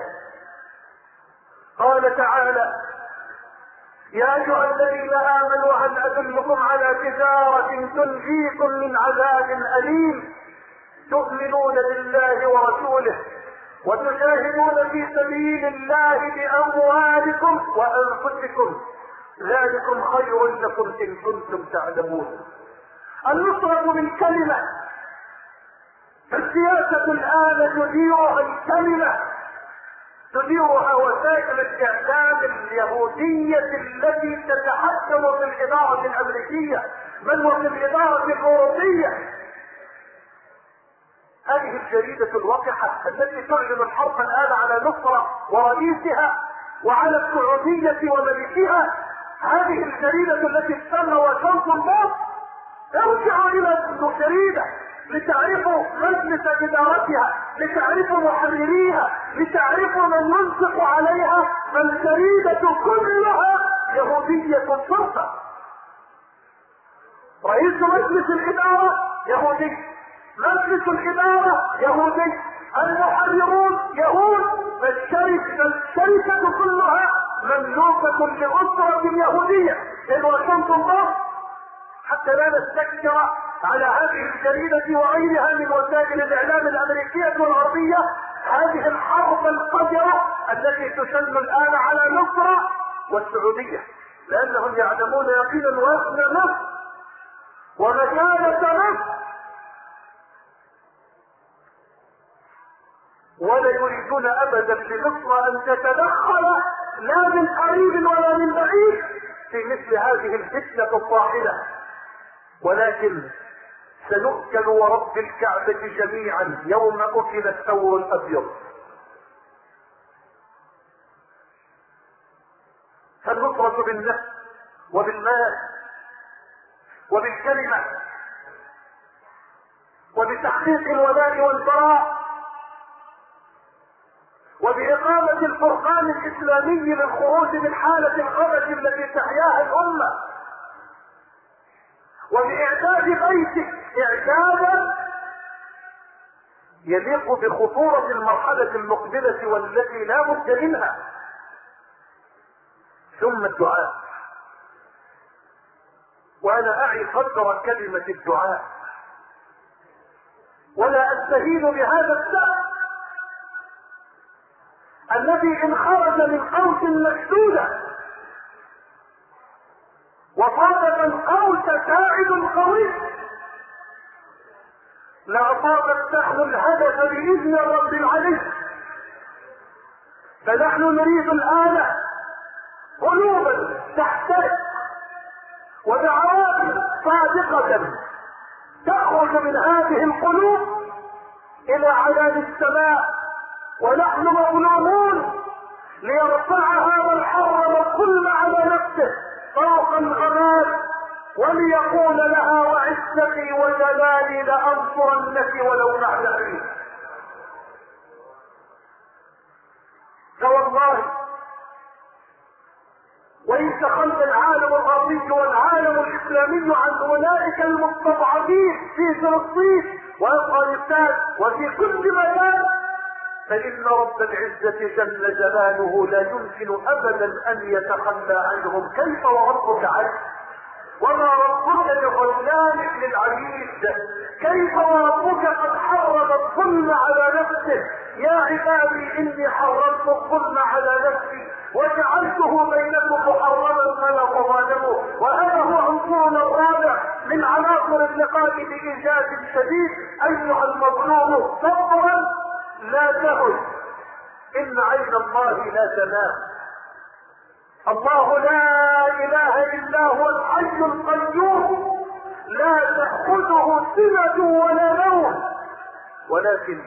[SPEAKER 1] قال تعالى: يا أيها الذين آمنوا هل أدلكم على تجارة تنجيكم من عذاب أليم تؤمنون بالله ورسوله وتجاهدون في سبيل الله بأموالكم وأنفسكم ذلكم خير لكم إن كنتم تعلمون. النصرة بالكلمة، فالسياسة الآن تديرها الكلمة، تديرها وسائل الإعلام اليهودية التي تتحكم في الإدارة الأمريكية بل وفي الإدارة الأوروبية. هذه الجريدة الوقحة التي تعلن الحرب الآن على نصرة ورئيسها وعلى السعودية وملكها، هذه الجريدة التي تسمى واشنطن بوست، ارجعوا إلى الجريدة لتعرفوا مجلس إدارتها، لتعرفوا محرريها، لتعرفوا من ينطق عليها، فالجريدة كلها يهودية صرفة. رئيس مجلس الإدارة يهودي، مجلس الإدارة يهودي، المحررون يهود، فالشركة الشركة كلها مملوكة لأسرة يهودية. الواشنطن بوست، حتى لا نستكثر على هذه الجريدة وغيرها من وسائل الإعلام الأمريكية والغربية، هذه الحرب القذرة التي تشن الآن على مصر والسعودية، لأنهم يعلمون يقينا وزن مصر ومكانة مصر، ولا يريدون أبدا لمصر أن تتدخل لا من قريب ولا من بعيد في مثل هذه الفتنة الطاحنة. ولكن سنؤكل ورب الكعبة جميعا يوم أكل الثور الأبيض. فالنصرة بالنفس وبالمال وبالكلمة وبتحقيق الولاء والبراء وبإقامة الفرقان الإسلامي للخروج من حالة الخبث التي تحياها الأمة، وبإعداد بيتك إعدادا يليق بخطورة المرحلة المقبلة والتي لا بد منها. ثم الدعاء، وأنا أعي قدر كلمة الدعاء ولا أستهين بهذا السبب الذي إن خرج من قوس مسدودة وصادف القوس ساعد قوي لأصابت نحن الهدف بإذن رب العلي. فنحن نريد الآن قلوبا تحترق ودعوات صادقة تخرج من هذه القلوب إلى عنان السماء، ونحن مظلومون ليرفع هذا الحرم الظلم على نفسه فوق الغمام وليقول لها وعزتي وجلالي لأنصرنك ولو بعد حين. فوالله وإن تخلى العالم الغربي والعالم الإسلامي عن أولئك المستضعفين في فلسطين وأفغانستان وفي كل مكان، فإن رب العزة جل جلاله لا يمكن أبدا أن يتخلى عنهم. كيف وربك عز وما ربك بظلام للعبيد، كيف وربك قد حرم الظلم على نفسه. يا عبادي إني حرمت الظلم على نفسي وجعلته بينكم محرما فلا تظالموا. وهذا هو عنصرنا الرابع من عناصر اللقاء بإيجاز شديد. أيها المظلوم صبرا لا تهن، إن عين الله لا تنام. الله لا إله إلا هو الحي القيوم لا تأخذه سنة ولا نوم، ولكن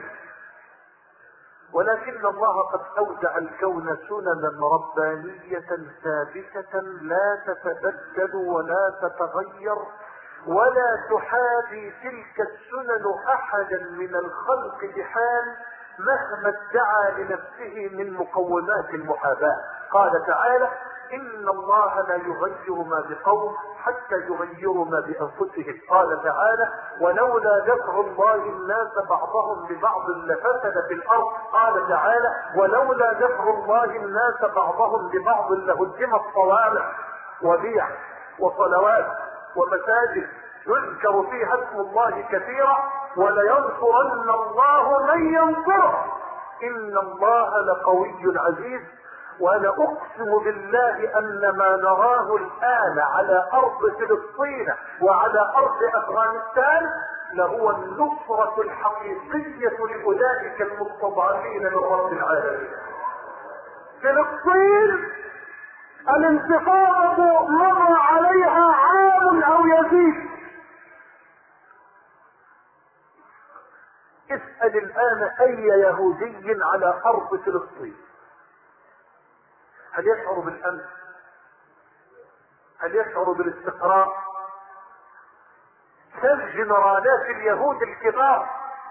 [SPEAKER 1] ولكن الله قد أودع الكون سننا ربانية ثابتة لا تتبدل ولا تتغير،
[SPEAKER 2] ولا تحابي تلك السنن احدا من الخلق بحال مهما ادعى لنفسه من مقومات المحاباة. قال تعالى: إن الله لا يغير ما بقوم حتى يغيروا ما بأنفسهم. قال تعالى: ولولا دفع الله الناس بعضهم ببعض لفسد في الأرض. قال تعالى: ولولا دفع الله الناس بعضهم ببعض لهدمت صوامع وبيع وصلوات ومساجد يذكر فيها اسم الله كثيرا، ولينصرن الله من ينصره إن الله لقوي عزيز. وانا اقسم بالله ان ما نراه الان على ارض فلسطين وعلى ارض افغانستان لهو النصرة الحقيقية لاولئك المستضعفين من رب العالمين.
[SPEAKER 1] فلسطين الانتفاضة مر عليها عام او يزيد.
[SPEAKER 2] اسأل الان اي يهودي على ارض فلسطين هل يشعر بالامن؟ هل يشعر بالاستقرار؟ سل جنرالات اليهود الكبار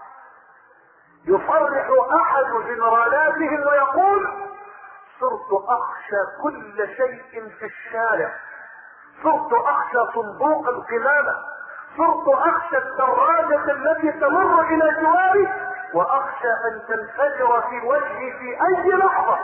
[SPEAKER 2] يصرح احد جنرالاتهم ويقول: صرت اخشى كل شيء في الشارع، صرت اخشى صندوق القمامة، صرت اخشى الدراجة التي تمر الى جواري، واخشى ان تنفجر في وجهي في اي لحظة.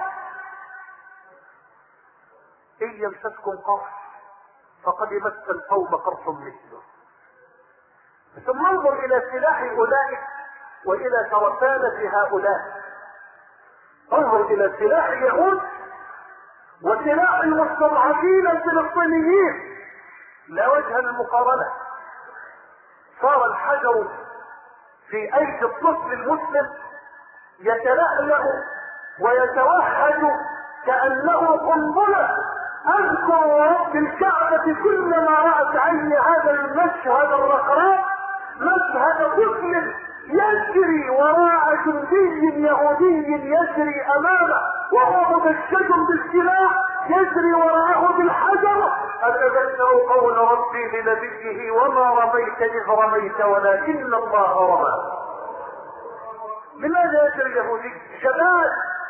[SPEAKER 2] إن يمسسكم قرح فقد مس القوم قرح مثله. ثم انظر إلى سلاح أولئك وإلى ترسانة هؤلاء. انظر إلى سلاح اليهود وسلاح المستضعفين الفلسطينيين، لا وجه للمقارنة. صار الحجر في أيدي الطفل المسلم يتلألأ ويتوهج كأنه قنبلة. اذكر رب الكعبة كلما رأت عيني هذا المشهد الرقراء، مشهد طفل يجري وراء جندي يهودي يجري امامه وهو مدشج بالسلاح يجري وراءه بالحجر. أتذكر قول ربي لنبيه: وما رميت إذ رميت ولكن الله رمى. لماذا يجري اليهودي؟ شباب.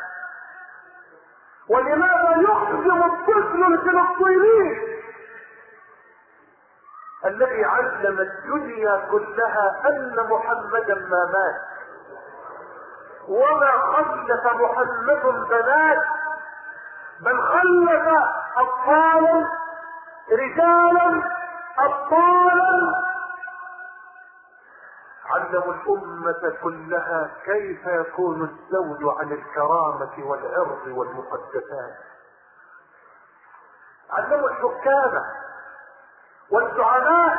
[SPEAKER 2] ولماذا يخدم الطفل الفلسطيني الذي علم الدنيا كلها ان محمدا ما مات وما خلف محمد بنات، بل خلف اطفالا رجالا ابطالا علموا الأمة كلها كيف يكون الزوج عن الكرامة والعرض والمقدسات. علموا الحكام والزعماء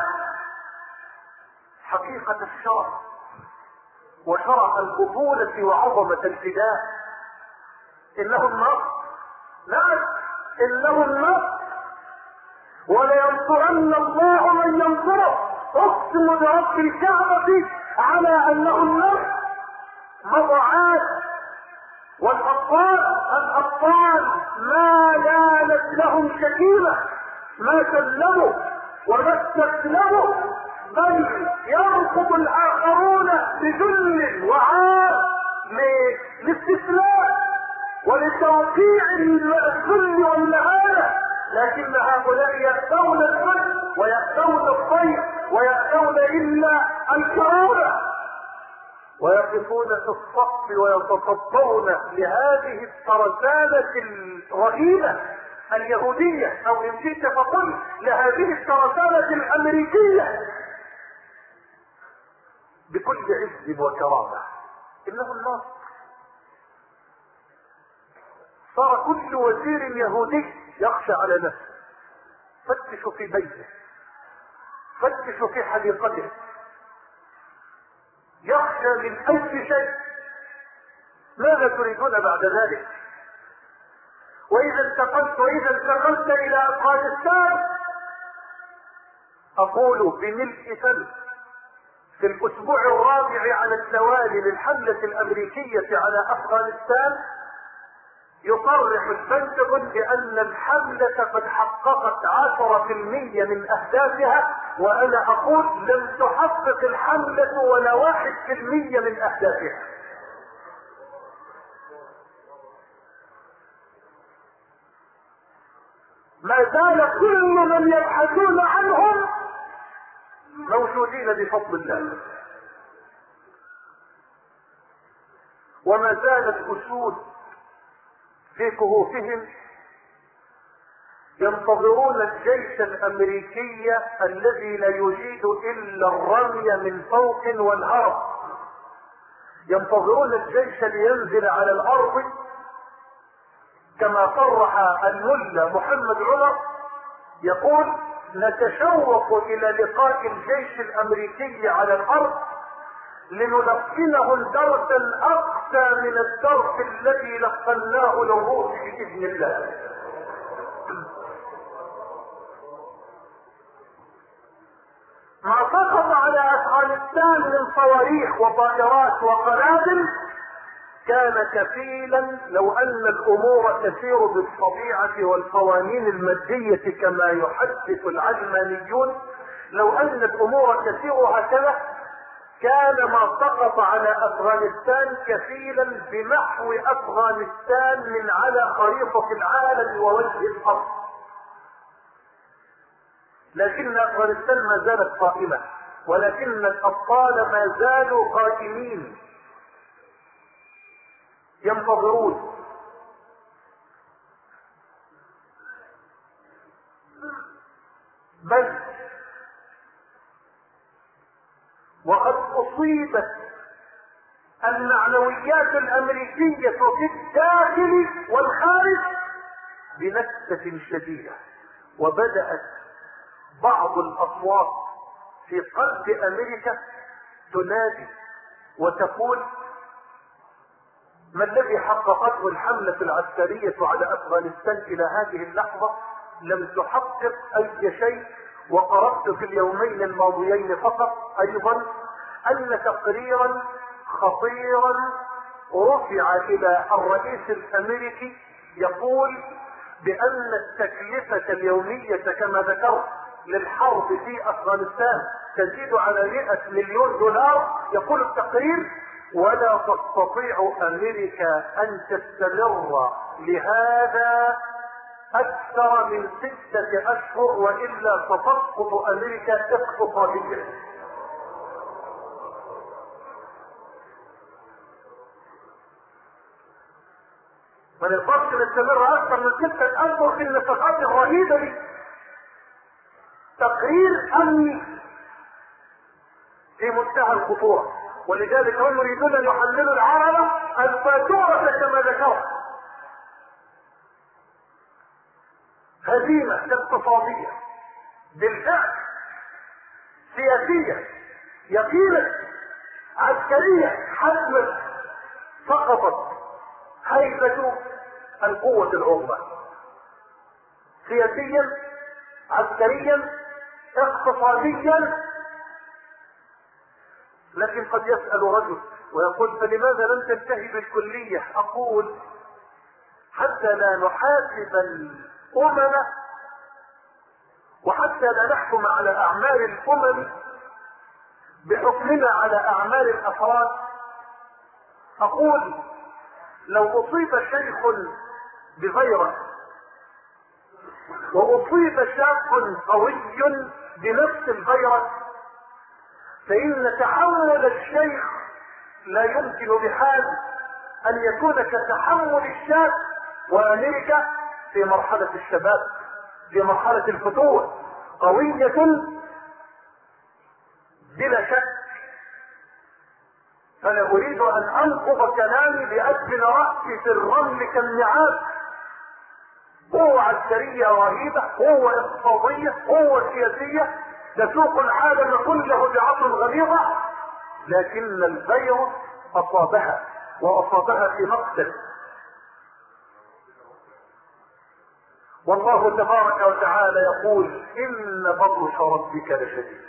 [SPEAKER 2] حقيقة الشرف وشرف البطولة وعظمة الفداء. إنه النصر، نعم إنه النصر، ولينصرن الله من ينصره. اقسم برب الكعبة على انه النصر. مضاعات والابطال الابطال ما زالت لهم شكيمة، ما سلموا وما استسلموا، بل يرفض الاخرون بذل وعار للاستسلام ولتوقيع الذل والمهانة. لكن هؤلاء يأتون الذل ويأتون الضيف ويأتون إلا الكرامة، ويقفون في الصف ويتصدون لهذه الترسانة الرهيبة اليهودية، أو إن شئت فقل لهذه الترسانة الأمريكية بكل عز وكرامة. إنه النصر. صار كل وزير يهودي يخشى على نفسه. فتشوا في بيته، فتشوا في حديقته، يخشى من أي شيء. ماذا تريدون بعد ذلك؟ وإذا انتقلت وإذا انتقلت إلى أفغانستان، أقول بملء فم في الأسبوع الرابع على التوالي للحملة الأمريكية على أفغانستان، يصرح البنتاغون بان الحملة قد حققت عشرة في المية من اهدافها، وانا اقول لم تحقق الحملة ولا واحد في المية من اهدافها. ما زال كل من يبحثون عنهم موجودين بفضل الله، وما زالت اسود في كهوفهم ينتظرون الجيش الامريكي الذي لا يجيد الا الرمي من فوق والهرب، ينتظرون الجيش لينزل على الارض كما صرح الملا محمد عمر يقول: نتشوق الى لقاء الجيش الامريكي على الارض لنلقنه درسا اقسى من الدرس الذي لقناه للروس باذن الله. ما سقط على افغانستان من صواريخ وطائرات وقنابل كان كفيلا، لو ان الامور تسير بالطبيعة والقوانين المادية كما يحدث العلمانيون، لو ان الامور تسير هكذا كان ما سقط على افغانستان كفيلا بمحو افغانستان من على خريطة العالم ووجه الارض. لكن افغانستان ما زالت قائمة، ولكن الابطال ما زالوا قائمين ينتظرون. بل وقد اصيبت المعنويات الامريكية في الداخل والخارج بنكسة شديدة، وبدأت بعض الاصوات في قلب امريكا تنادي وتقول: ما الذي حققته الحملة العسكرية على افغانستان الى هذه اللحظة؟ لم تحقق اي شيء. وقرأت في اليومين الماضيين فقط ايضا ان تقريرا خطيرا رفع الى الرئيس الامريكي يقول بان التكلفة اليومية كما ذكرت للحرب في افغانستان تزيد على مئة مليون دولار. يقول التقرير: ولا تستطيع امريكا ان تستمر لهذا اكثر من ستة اشهر، والا ستسقط امريكا اقتصاديا. ما نقدرش نستمر اكثر من ستة اشهر في النفقات الرهيبة دي. تقرير امني في منتهى الخطورة، ولذلك هم يريدون ان يحللوا العرب الفاتورة كما ذكرت. هزيمة اقتصادية بالفعل، سياسية يقينا، عسكرية حتما، سقطت هيبة القوة العظمى. سياسيا، عسكريا، اقتصاديا. لكن قد يسأل رجل ويقول: فلماذا لم تنتهي بالكلية؟ اقول: حتى لا نحاسب الامم وحتى لا نحكم على اعمال الامم بحكمنا على اعمال الافراد. اقول: لو اصيب شيخ بفيروس واصيب شاب قوي بنفس الفيروس، فإن تحمل الشيخ لا يمكن بحال أن يكون كتحمل الشاب. وأمريكا في مرحلة الشباب، في مرحلة الفتوح، قوية بلا شك. فأنا أريد أن أنقض كلامي بأدفن رأسي في الرمل كالنعاس. قوة عسكرية رهيبة، قوة اقتصادية، قوة سياسية تسوق العالم كله بعصر غليظة، لكن الفيروس اصابها واصابها في مقتل. والله تبارك وتعالى يقول: ان بطش ربك لشديد.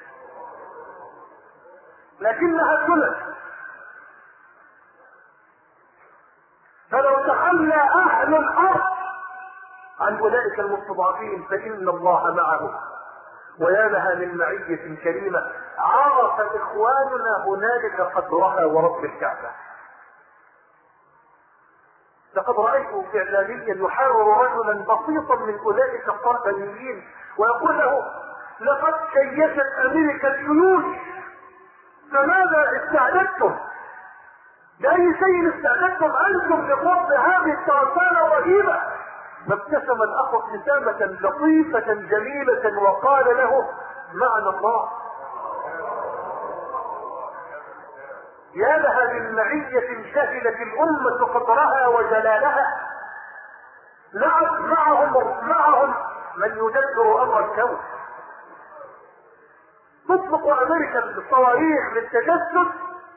[SPEAKER 2] لكنها سنة. فلو يتخلى اهل الارض عن اولئك المستضعفين فان الله معهم. ويا لها من معية كريمة عرف اخواننا هنالك قدرها ورب الكعبة. لقد رأيت اعلاميا يحاور رجلا بسيطا من اولئك الطربانيين ويقول له لقد شيشت امريكا الجيوش، فماذا استعددتم؟ لأي شيء استعددتم أنتم لقرب هذه الترسانة الرهيبة؟ فابتسم الأخ ابتسامة لطيفة جميلة وقال له معنا الله. يا لها من معية شهدت الأمة قدرها وجلالها. نعم معهم معهم من يدبر أمر الكون. تطلق أمريكا الصواريخ للتجسس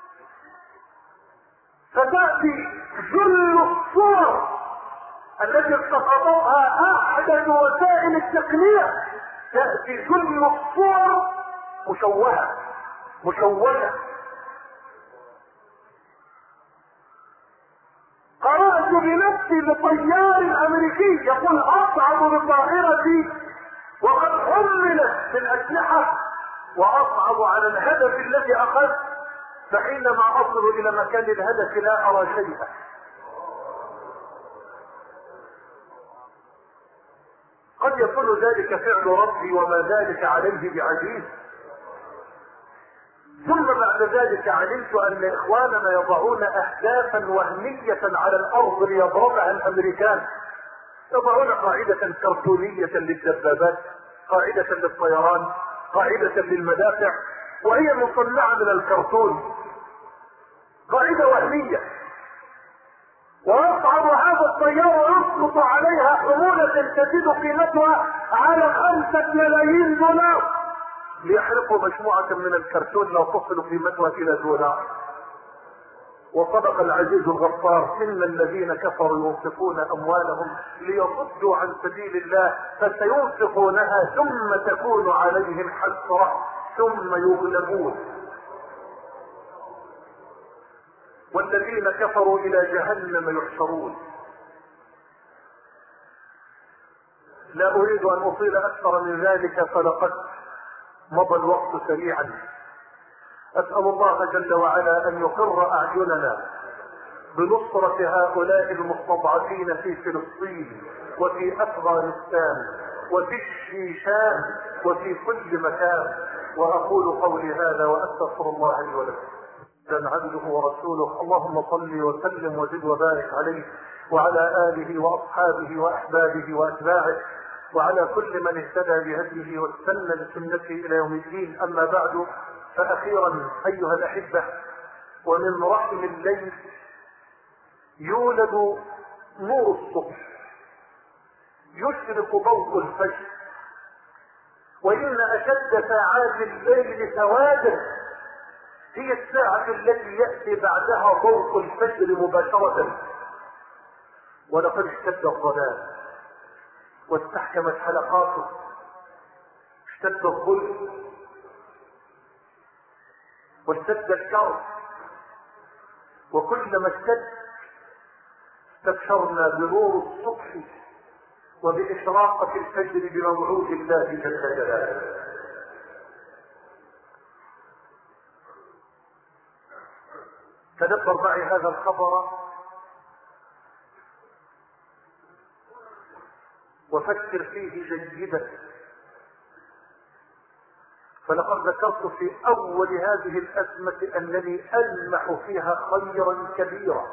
[SPEAKER 2] فتأتي جل الصور التي التقطتها أحدث وسائل التقنية، تأتي جل الصور مشوهة مشوهة. قرأت بنفسي لطيار أمريكي يقول أصعد بطائرتي وقد حملت بالأسلحة وأصعد على الهدف الذي أخذت، فحينما أصل إلى مكان الهدف لا أرى شيئا. قد يكون ذلك فعل ربي وما ذلك عليه بعزيز. ثم بعد ذلك علمت أن إخواننا يضعون أهدافا وهمية على الأرض ليضربها الأمريكان. يضعون قاعدة كرتونية للدبابات، قاعدة للطيران، قاعدة للمدافع، وهي مصنعة من الكرتون، قاعدة وهمية. ويصعد هذا الطيار ويسقط عليها حمولة تزيد قيمتها على خمسة ملايين دولار ليحرقوا مجموعة من الكرتون لا تصل قيمتها إلى دولار. وصدق العزيز الغفار إن الذين كفروا ينفقون أموالهم ليصدوا عن سبيل الله فسينفقونها ثم تكون عليهم حسرة ثم يغلبون والذين كفروا إلى جهنم يحشرون. لا أريد أن أطيل أكثر من ذلك فلقد مضى الوقت سريعا. أسأل الله جل وعلا أن يقر أعيننا بنصرة هؤلاء المستضعفين في فلسطين وفي أفغانستان وفي الشيشان وفي كل مكان. وأقول قولي هذا وأستغفر الله لي ولكم. عبده ورسوله اللهم صل وسلم وزد وبارك عليه وعلى آله وأصحابه وأحبابه وأتباعه وعلى كل من اهتدى بهديه واستنى بسنته إلى يوم الدين. أما بعد، فأخيرا أيها الأحبة، ومن رحم الليل يولد نور الصبح، يشرق ضوء الفجر، وإن أشد ساعات الليل سوادا هي الساعة التي يأتي بعدها ضوء الفجر مباشرة. ولقد اشتد الظلام واستحكمت حلقاته، اشتد الظلم واشتد الكرب، وكلما اشتد استبشرنا بنور الصبح وبإشراقة الفجر بموعود الله جل جلاله. تدبر معي هذا الخبر وفكر فيه جيدا، فلقد ذكرت في أول هذه الأزمة أنني ألمح فيها خيرا كبيرا،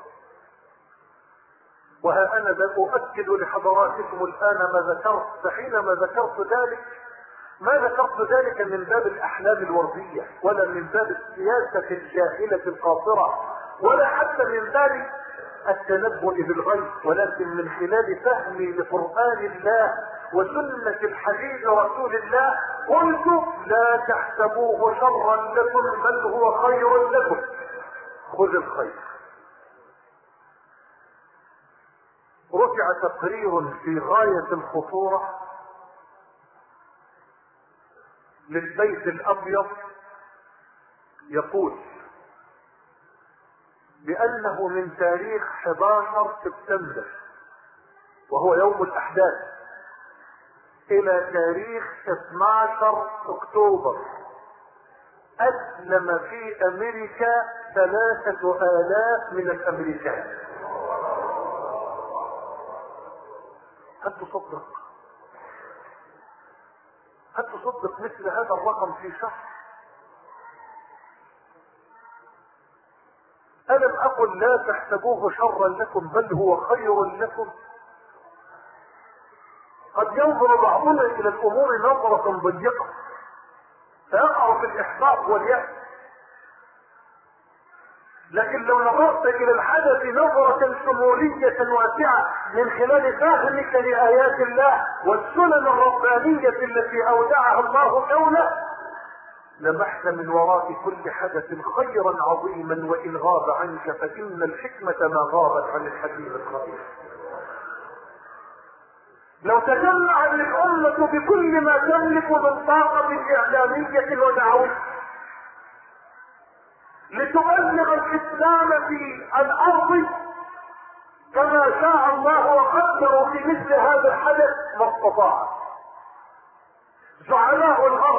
[SPEAKER 2] وها أنا أؤكد لحضراتكم الآن ما ذكرت. فحينما ذكرت ذلك ما ذكرت ذلك من باب الأحلام الوردية ولا من باب السياسة الجاهلة القاصرة ولا حتى من باب التنبؤ بالغيب، ولكن من خلال فهمي لقرآن الله وسنة الحبيب رسول الله قلت لا تحسبوه شرا لكم بل هو خير لكم، خذ الخير. رفع تقرير في غاية الخطورة للبيت الأبيض يقول بأنه من تاريخ احد عشر سبتمبر وهو يوم الأحداث إلى تاريخ اثني عشر أكتوبر أسلم في أمريكا ثلاثة آلاف من الأمريكان. هل تصدق؟ هل تصدق مثل هذا الرقم في شهر؟ ألم أقل لا تحسبوه شرا لكم بل هو خير لكم؟ قد ينظر بعضنا إلى الأمور نظرة ضيقة فيقع في الإحباط واليأس، لكن لو نظرت إلى الحدث نظرة شمولية واسعة من خلال فهمك لآيات الله والسنن الربانية التي أودعها الله كونه، لمحت من وراء كل حدث خيرا عظيما، وإن غاب عنك فإن الحكمة ما غابت عن الحكيم الخبير. لو تجمع الأمة بكل ما تملك من طاقة إعلامية ودعوية لتبلغ الإسلام في الأرض كما شاء الله وقدروا في مثل هذا الحدث ما استطاع. زعماء الأرض،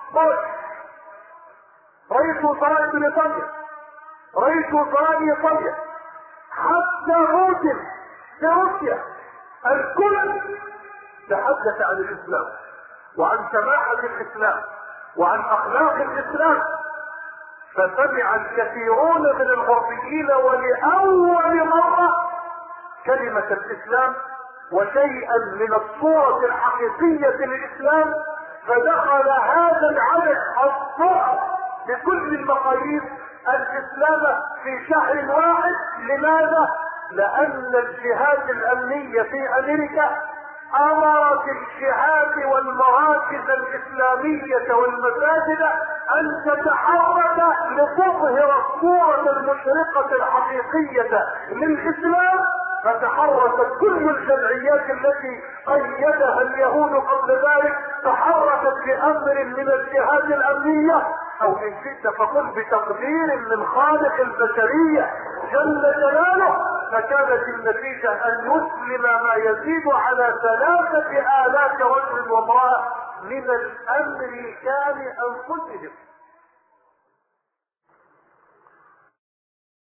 [SPEAKER 2] رئيس وزراء بريطانيا، رئيس وزراء ايطاليا، حتى بوتين في روسيا، الكل تحدث عن الاسلام وعن سماحة الاسلام وعن اخلاق الاسلام، فسمع الكثيرون من الغربيين ولاول مرة كلمة الاسلام وشيئا من الصورة الحقيقية للاسلام، فدخل هذا العدد الضخم بكل المقاييس الاسلام في شهر واحد. لماذا؟ لان الجهات الامنية في امريكا امرت الجهات والمراكز الاسلامية والمساجد ان تتحرك لتظهر الصورة المشرقة الحقيقية للاسلام، فتحركت كل الجمعيات التي قيدها اليهود قبل ذلك، تحركت بامر من الجهات الامنية، او ان شئت فقل بتقدير من خالق البشرية جل جلاله، فكانت النتيجة ان يسلم ما يزيد على ثلاثة الاف رجل وامرأة من الامريكان انفسهم.